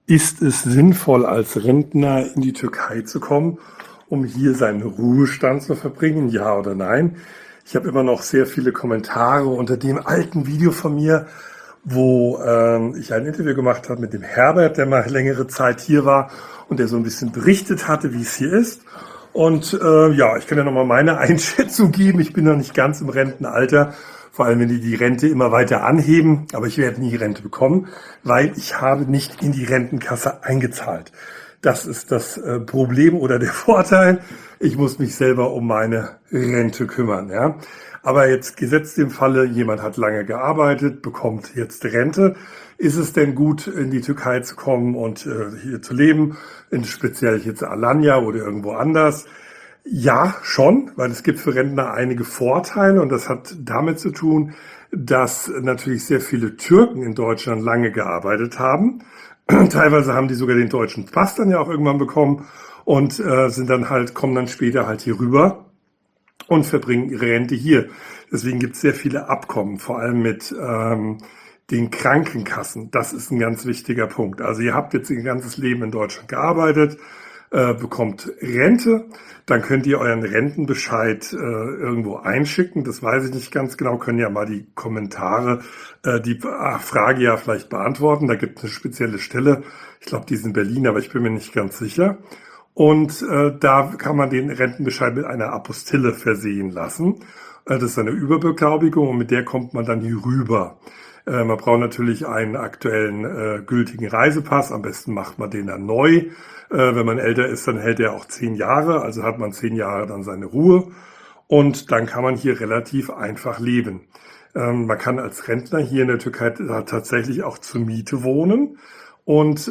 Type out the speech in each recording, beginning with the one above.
Ist es sinnvoll, als Rentner in die Türkei zu kommen, um hier seinen Ruhestand zu verbringen? Ja oder nein? Ich habe immer noch sehr viele Kommentare unter dem alten Video von mir, wo ich ein Interview gemacht habe mit dem Herbert, der mal längere Zeit hier war und der so ein bisschen berichtet hatte, wie es hier ist. Und ja, ich kann ja nochmal meine Einschätzung geben. Ich bin noch nicht ganz im Rentenalter, vor allem wenn die Rente immer weiter anheben. Aber ich werde nie Rente bekommen, weil ich habe nicht in die Rentenkasse eingezahlt. Das ist das Problem oder der Vorteil. Ich muss mich selber um meine Rente kümmern. Ja. Aber jetzt gesetzt im Falle, jemand hat lange gearbeitet, bekommt jetzt Rente. Ist es denn gut, in die Türkei zu kommen und hier zu leben, speziell jetzt Alanya oder irgendwo anders? Ja, schon, weil es gibt für Rentner einige Vorteile und das hat damit zu tun, dass natürlich sehr viele Türken in Deutschland lange gearbeitet haben. Teilweise haben die sogar den deutschen Pass dann ja auch irgendwann bekommen und kommen dann später halt hier rüber und verbringen ihre Rente hier. Deswegen gibt es sehr viele Abkommen, vor allem mit den Krankenkassen. Das ist ein ganz wichtiger Punkt. Also ihr habt jetzt ihr ganzes Leben in Deutschland gearbeitet, bekommt Rente, dann könnt ihr euren Rentenbescheid irgendwo einschicken. Das weiß ich nicht ganz genau, können ja mal die Kommentare die Frage ja vielleicht beantworten. Da gibt es eine spezielle Stelle, ich glaube, die ist in Berlin, aber ich bin mir nicht ganz sicher. Und da kann man den Rentenbescheid mit einer Apostille versehen lassen. Das ist eine Überbeglaubigung und mit der kommt man dann hier rüber. Man braucht natürlich einen aktuellen gültigen Reisepass. Am besten macht man den dann neu. Wenn man älter ist, dann hält er auch 10 Jahre. Also hat man 10 Jahre dann seine Ruhe. Und dann kann man hier relativ einfach leben. Man kann als Rentner hier in der Türkei tatsächlich auch zur Miete wohnen und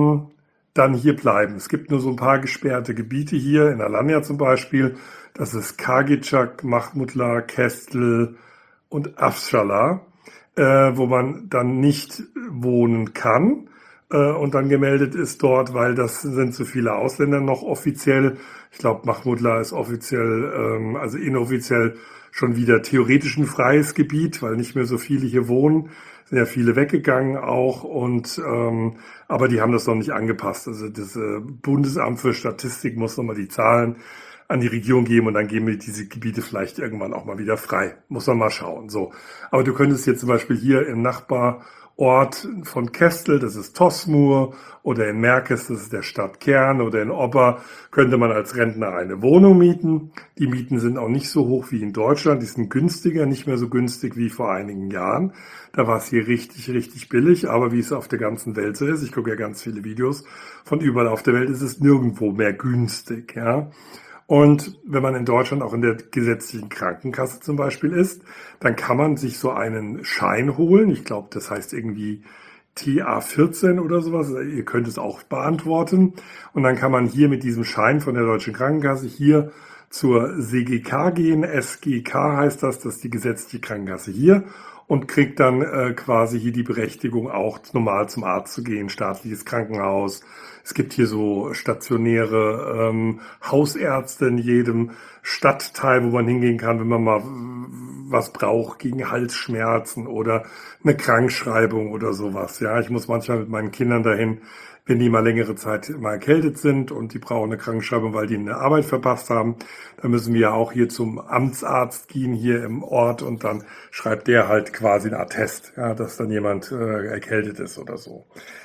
dann hier bleiben. Es gibt nur so ein paar gesperrte Gebiete hier, in Alanya zum Beispiel. Das ist Kargıcak, Mahmutlar, Kestel und Afşala, wo man dann nicht wohnen kann und dann gemeldet ist dort, weil das sind so viele Ausländer noch offiziell. Ich glaube, Mahmutlar ist offiziell, also inoffiziell schon wieder theoretisch ein freies Gebiet, weil nicht mehr so viele hier wohnen. Sind ja viele weggegangen auch und aber die haben das noch nicht angepasst. Also das Bundesamt für Statistik muss nochmal die Zahlen an die Regierung geben und dann geben wir diese Gebiete vielleicht irgendwann auch mal wieder frei. Muss man mal schauen. So, aber du könntest jetzt zum Beispiel hier im Nachbarort von Kestel, das ist Tosmur, oder in Merkes, das ist der Stadtkern, oder in Obba, könnte man als Rentner eine Wohnung mieten. Die Mieten sind auch nicht so hoch wie in Deutschland, die sind günstiger, nicht mehr so günstig wie vor einigen Jahren. Da war es hier richtig, richtig billig, aber wie es auf der ganzen Welt so ist, ich gucke ja ganz viele Videos von überall auf der Welt, ist es nirgendwo mehr günstig, ja. Und wenn man in Deutschland auch in der gesetzlichen Krankenkasse zum Beispiel ist, dann kann man sich so einen Schein holen. Ich glaube, das heißt irgendwie TA14 oder sowas. Ihr könnt es auch beantworten. Und dann kann man hier mit diesem Schein von der Deutschen Krankenkasse hier zur SGK gehen. SGK heißt das ist die gesetzliche Krankenkasse hier. Und kriegt dann quasi hier die Berechtigung, auch normal zum Arzt zu gehen, staatliches Krankenhaus. Es gibt hier so stationäre Hausärzte in jedem Stadtteil, wo man hingehen kann, wenn man mal was braucht gegen Halsschmerzen oder eine Krankschreibung oder sowas. Ja, ich muss manchmal mit meinen Kindern dahin, wenn die mal längere Zeit mal erkältet sind und die brauchen eine Krankschreibung, weil die eine Arbeit verpasst haben, dann müssen wir ja auch hier zum Amtsarzt gehen, hier im Ort, und dann schreibt der halt quasi einen Attest, ja, dass dann jemand erkältet ist oder so.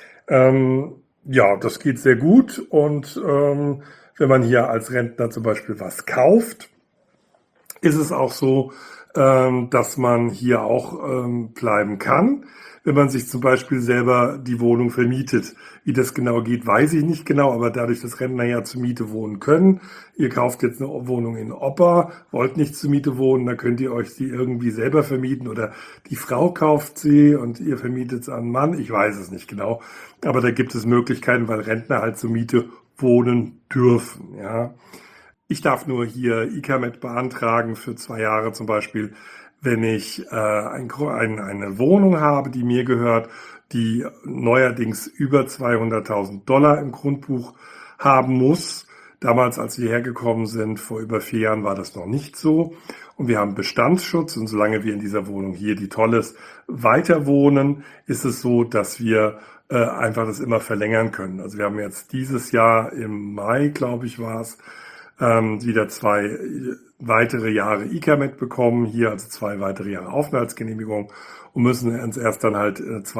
Ja, das geht sehr gut und wenn man hier als Rentner zum Beispiel was kauft, ist es auch so, dass man hier auch bleiben kann, wenn man sich zum Beispiel selber die Wohnung vermietet. Wie das genau geht, weiß ich nicht genau, aber dadurch, dass Rentner ja zur Miete wohnen können, ihr kauft jetzt eine Wohnung in Oppa, wollt nicht zur Miete wohnen, dann könnt ihr euch die irgendwie selber vermieten oder die Frau kauft sie und ihr vermietet es an einen Mann, ich weiß es nicht genau, aber da gibt es Möglichkeiten, weil Rentner halt zur Miete wohnen dürfen, ja. Ich darf nur hier ICAMET beantragen für 2 Jahre zum Beispiel, wenn ich eine Wohnung habe, die mir gehört, die neuerdings über $200.000 im Grundbuch haben muss. Damals, als wir hergekommen sind, vor über 4 Jahren, war das noch nicht so. Und wir haben Bestandsschutz und solange wir in dieser Wohnung hier, die toll ist, weiter wohnen, ist es so, dass wir einfach das immer verlängern können. Also wir haben jetzt dieses Jahr im Mai, glaube ich, war es, wieder 2 weitere Jahre ICAMET bekommen, hier also 2 weitere Jahre Aufenthaltsgenehmigung und müssen uns erst dann halt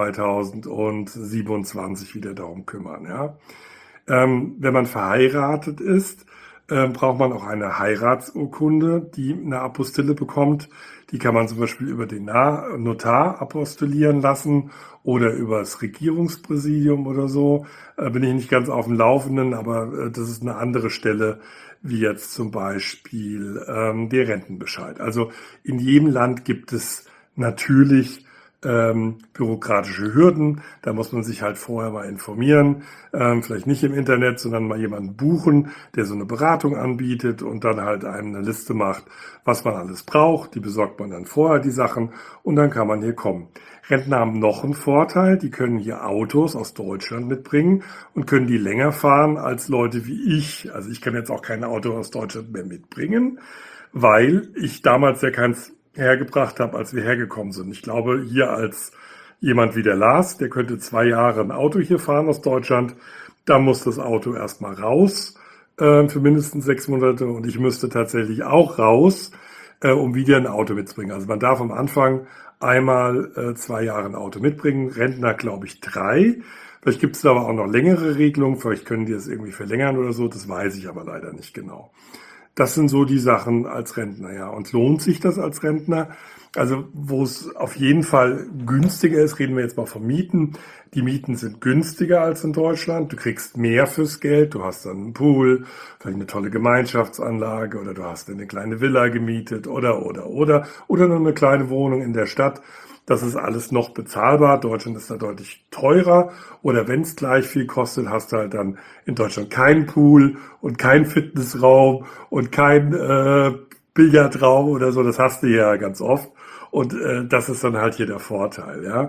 2027 wieder darum kümmern. Ja. Wenn man verheiratet ist, braucht man auch eine Heiratsurkunde, die eine Apostille bekommt. Die kann man zum Beispiel über den Notar apostillieren lassen oder über das Regierungspräsidium oder so. Bin ich nicht ganz auf dem Laufenden, aber das ist eine andere Stelle, wie jetzt zum Beispiel der Rentenbescheid. Also in jedem Land gibt es natürlich bürokratische Hürden. Da muss man sich halt vorher mal informieren, vielleicht nicht im Internet, sondern mal jemanden buchen, der so eine Beratung anbietet und dann halt einem eine Liste macht, was man alles braucht. Die besorgt man dann vorher, die Sachen, und dann kann man hier kommen. Rentner haben noch einen Vorteil, die können hier Autos aus Deutschland mitbringen und können die länger fahren als Leute wie ich. Also ich kann jetzt auch kein Auto aus Deutschland mehr mitbringen, weil ich damals ja keins hergebracht habe, als wir hergekommen sind. Ich glaube, hier als jemand wie der Lars, der könnte 2 Jahre ein Auto hier fahren aus Deutschland, da muss das Auto erstmal raus für mindestens 6 Monate und ich müsste tatsächlich auch raus, um wieder ein Auto mitzubringen. Also man darf am Anfang einmal 2 Jahre ein Auto mitbringen, Rentner glaube ich 3. Vielleicht gibt es aber auch noch längere Regelungen, vielleicht können die das irgendwie verlängern oder so, das weiß ich aber leider nicht genau. Das sind so die Sachen als Rentner, ja. Und lohnt sich das als Rentner? Also wo es auf jeden Fall günstiger ist, reden wir jetzt mal von Mieten. Die Mieten sind günstiger als in Deutschland. Du kriegst mehr fürs Geld. Du hast dann einen Pool, vielleicht eine tolle Gemeinschaftsanlage oder du hast eine kleine Villa gemietet oder nur eine kleine Wohnung in der Stadt. Das ist alles noch bezahlbar. Deutschland ist da deutlich teurer. Oder wenn es gleich viel kostet, hast du halt dann in Deutschland keinen Pool und keinen Fitnessraum und kein Billardraum oder so. Das hast du ja ganz oft. Und das ist dann halt hier der Vorteil. Ja.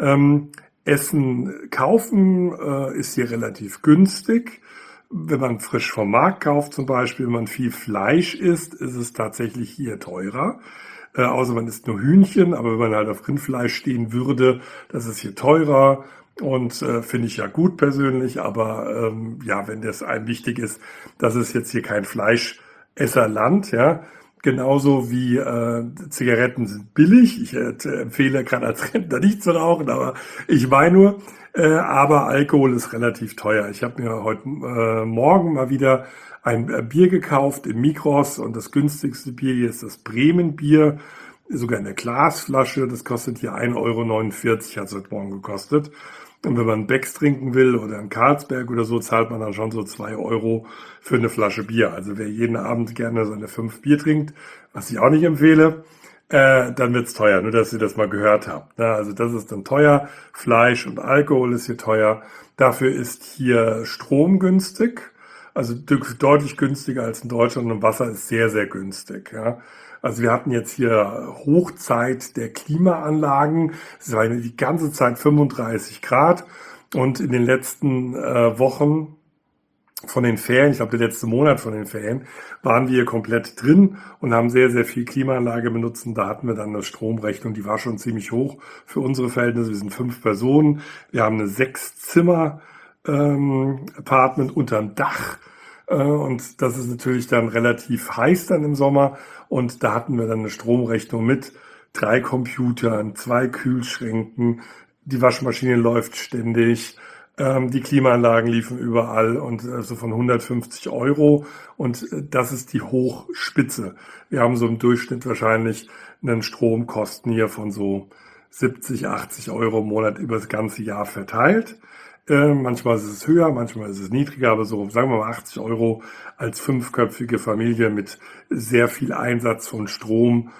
Essen kaufen ist hier relativ günstig. Wenn man frisch vom Markt kauft zum Beispiel, wenn man viel Fleisch isst, ist es tatsächlich hier teurer. Außer man isst nur Hühnchen, aber wenn man halt auf Rindfleisch stehen würde, das ist hier teurer und finde ich ja gut persönlich, aber ja, wenn das einem wichtig ist, das ist jetzt hier kein Fleischesserland, ja, genauso wie Zigaretten sind billig. Ich empfehle gerade als Rentner nicht zu rauchen, aber ich meine nur, aber Alkohol ist relativ teuer. Ich habe mir heute Morgen mal wieder ein Bier gekauft im Migros und das günstigste Bier hier ist das Bremen-Bier, sogar in der Glasflasche. Das kostet hier 1,49 Euro, hat es heute Morgen gekostet. Und wenn man einen Becks trinken will oder einen Carlsberg oder so, zahlt man dann schon so 2 Euro für eine Flasche Bier. Also wer jeden Abend gerne seine 5 Bier trinkt, was ich auch nicht empfehle, dann wird's teuer, nur dass ihr das mal gehört habt. Also das ist dann teuer. Fleisch und Alkohol ist hier teuer. Dafür ist hier Strom günstig. Also deutlich günstiger als in Deutschland und Wasser ist sehr, sehr günstig. Ja. Also wir hatten jetzt hier Hochzeit der Klimaanlagen. Es war die ganze Zeit 35 Grad und in den letzten Wochen von den Ferien, ich glaube der letzte Monat von den Ferien, waren wir komplett drin und haben sehr, sehr viel Klimaanlage benutzt. Und da hatten wir dann eine Stromrechnung, die war schon ziemlich hoch für unsere Verhältnisse. Wir sind 5 Personen, wir haben eine 6-Zimmer Apartment unterm Dach und das ist natürlich dann relativ heiß dann im Sommer und da hatten wir dann eine Stromrechnung mit 3 Computern, 2 Kühlschränken, die Waschmaschine läuft ständig, die Klimaanlagen liefen überall und so von 150 Euro und das ist die Hochspitze. Wir haben so im Durchschnitt wahrscheinlich einen Stromkosten hier von so 70, 80 Euro im Monat über das ganze Jahr verteilt. Manchmal ist es höher, manchmal ist es niedriger, aber so sagen wir mal 80 Euro als 5-köpfige Familie mit sehr viel Einsatz von Strom.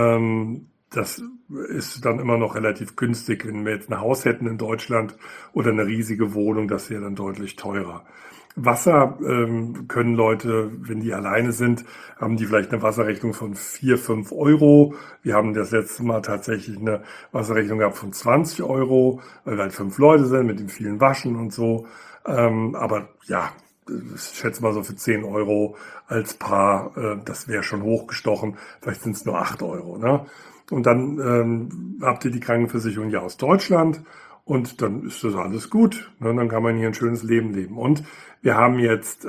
Das ist dann immer noch relativ günstig. Wenn wir jetzt ein Haus hätten in Deutschland oder eine riesige Wohnung, das wäre dann deutlich teurer. Wasser können Leute, wenn die alleine sind, haben die vielleicht eine Wasserrechnung von 4, 5 Euro. Wir haben das letzte Mal tatsächlich eine Wasserrechnung gehabt von 20 Euro, weil wir halt 5 Leute sind mit dem vielen Waschen und so. Aber ja, ich schätze mal so für 10 Euro als Paar, das wäre schon hochgestochen. Vielleicht sind es nur 8 Euro. Ne? Und dann habt ihr die Krankenversicherung ja aus Deutschland. und dann ist das alles gut. Ne? Dann kann man hier ein schönes Leben leben. Und wir haben jetzt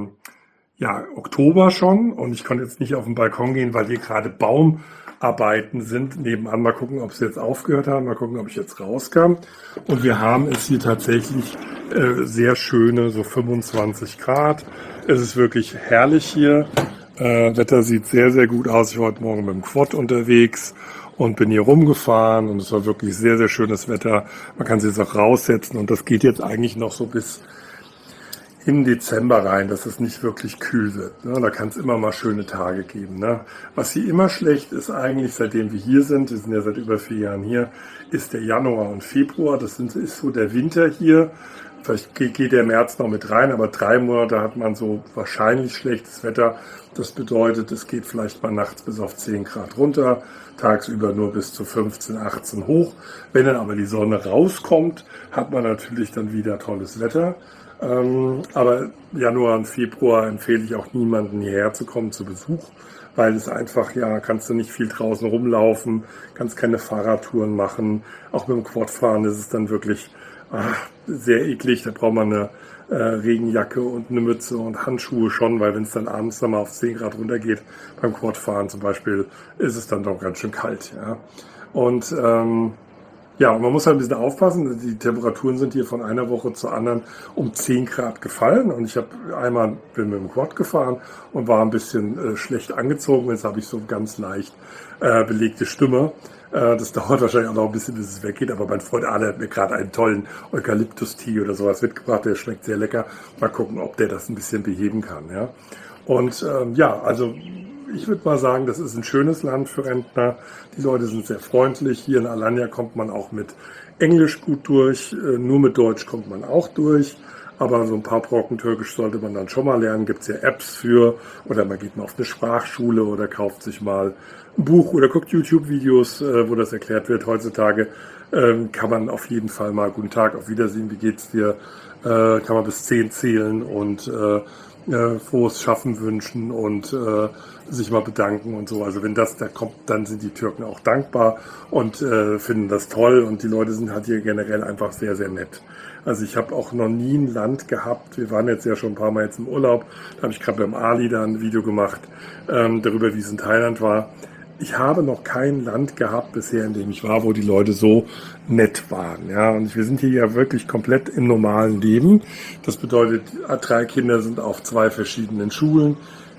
Oktober schon und ich konnte jetzt nicht auf den Balkon gehen, weil hier gerade Baumarbeiten sind nebenan. Mal gucken, ob sie jetzt aufgehört haben, mal gucken, ob ich jetzt rauskam. Und wir haben es hier tatsächlich sehr schöne, so 25 Grad. Es ist wirklich herrlich hier. Wetter sieht sehr, sehr gut aus. Ich war heute Morgen mit dem Quad unterwegs und bin hier rumgefahren und es war wirklich sehr, sehr schönes Wetter. Man kann sich jetzt auch raussetzen und das geht jetzt eigentlich noch so bis im Dezember rein, dass es nicht wirklich kühl wird. Ne? Da kann es immer mal schöne Tage geben. Ne? Was hier immer schlecht ist eigentlich, seitdem wir hier sind ja seit über 4 Jahren hier, ist der Januar und Februar. Das ist so der Winter hier. Vielleicht geht der März noch mit rein, aber 3 Monate hat man so wahrscheinlich schlechtes Wetter. Das bedeutet, es geht vielleicht mal nachts bis auf 10 Grad runter, tagsüber nur bis zu 15, 18 hoch. Wenn dann aber die Sonne rauskommt, hat man natürlich dann wieder tolles Wetter. Aber Januar und Februar empfehle ich auch niemanden hierher zu kommen zu Besuch, weil es einfach, kannst du nicht viel draußen rumlaufen, kannst keine Fahrradtouren machen. Auch mit dem Quadfahren ist es dann wirklich sehr eklig, da braucht man eine Regenjacke und eine Mütze und Handschuhe schon, weil wenn es dann abends nochmal auf 10 Grad runtergeht, beim Quadfahren zum Beispiel, ist es dann doch ganz schön kalt. Ja. Und und man muss halt ein bisschen aufpassen, die Temperaturen sind hier von einer Woche zur anderen um 10 Grad gefallen und ich bin mit dem Quad gefahren und war ein bisschen schlecht angezogen, jetzt habe ich so ganz leicht belegte Stimme. Das dauert wahrscheinlich auch noch ein bisschen, bis es weggeht, aber mein Freund Arne hat mir gerade einen tollen Eukalyptus-Tee oder sowas mitgebracht, der schmeckt sehr lecker. Mal gucken, ob der das ein bisschen beheben kann. Ja. Und also ich würde mal sagen, das ist ein schönes Land für Rentner. Die Leute sind sehr freundlich. Hier in Alanya kommt man auch mit Englisch gut durch. Nur mit Deutsch kommt man auch durch. Aber so ein paar Brocken Türkisch sollte man dann schon mal lernen. Gibt es ja Apps für. Oder man geht mal auf eine Sprachschule oder kauft sich mal ein Buch oder guckt YouTube-Videos, wo das erklärt wird. Heutzutage kann man auf jeden Fall mal Guten Tag, auf Wiedersehen, wie geht's dir? Kann man bis 10 zählen und frohes Schaffen wünschen und sich mal bedanken und so. Also wenn das da kommt, dann sind die Türken auch dankbar und finden das toll und die Leute sind halt hier generell einfach sehr, sehr nett. Also ich habe auch noch nie ein Land gehabt, wir waren jetzt ja schon ein paar Mal jetzt im Urlaub, da habe ich gerade beim Ali da ein Video gemacht, darüber, wie es in Thailand war. Ich habe noch kein Land gehabt bisher, in dem ich war, wo die Leute so nett waren. Ja, und wir sind hier ja wirklich komplett im normalen Leben. Das bedeutet, 3 Kinder sind auf 2 verschiedenen Schulen.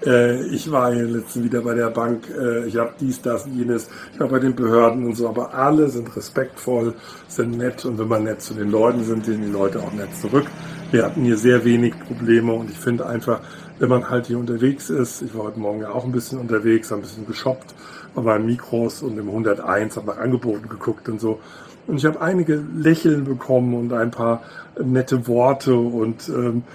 Ich war hier letztens wieder bei der Bank. Ich habe dies, das, jenes. Ich war bei den Behörden und so. Aber alle sind respektvoll, sind nett. Und wenn man nett zu den Leuten sind, sind die Leute auch nett zurück. Wir hatten hier sehr wenig Probleme. Und ich finde einfach, wenn man halt hier unterwegs ist, ich war heute Morgen ja auch ein bisschen unterwegs, ein bisschen geshoppt, war beim Mikros und im 101, habe nach Angeboten geguckt und so. Und ich habe einige Lächeln bekommen und ein paar nette Worte und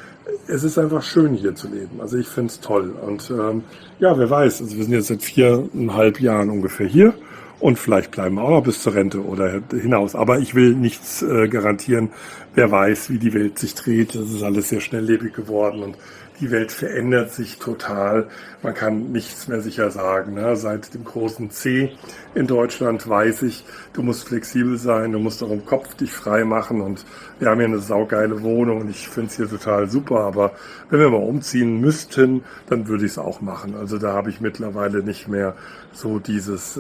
es ist einfach schön hier zu leben. Also ich finde es toll. Und wer weiß, also wir sind jetzt seit 4,5 Jahren ungefähr hier und vielleicht bleiben wir auch noch bis zur Rente oder hinaus. Aber ich will nichts garantieren. Wer weiß, wie die Welt sich dreht. Das ist alles sehr schnelllebig geworden und die Welt verändert sich total. Man kann nichts mehr sicher sagen. Ne? Seit dem großen C in Deutschland weiß ich, du musst flexibel sein, du musst auch im Kopf dich frei machen. Und wir haben hier eine saugeile Wohnung und ich finde es hier total super. Aber wenn wir mal umziehen müssten, dann würde ich es auch machen. Also da habe ich mittlerweile nicht mehr so dieses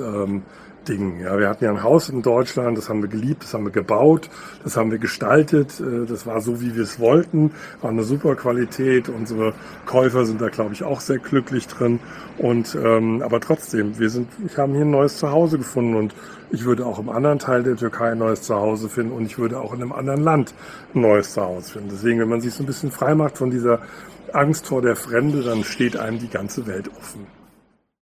Ding. Ja, wir hatten ja ein Haus in Deutschland, das haben wir geliebt, das haben wir gebaut, das haben wir gestaltet, das war so, wie wir es wollten, war eine super Qualität, unsere Käufer sind da, glaube ich, auch sehr glücklich drin und aber trotzdem, ich habe hier ein neues Zuhause gefunden und ich würde auch im anderen Teil der Türkei ein neues Zuhause finden und ich würde auch in einem anderen Land ein neues Zuhause finden. Deswegen, wenn man sich so ein bisschen frei macht von dieser Angst vor der Fremde, dann steht einem die ganze Welt offen.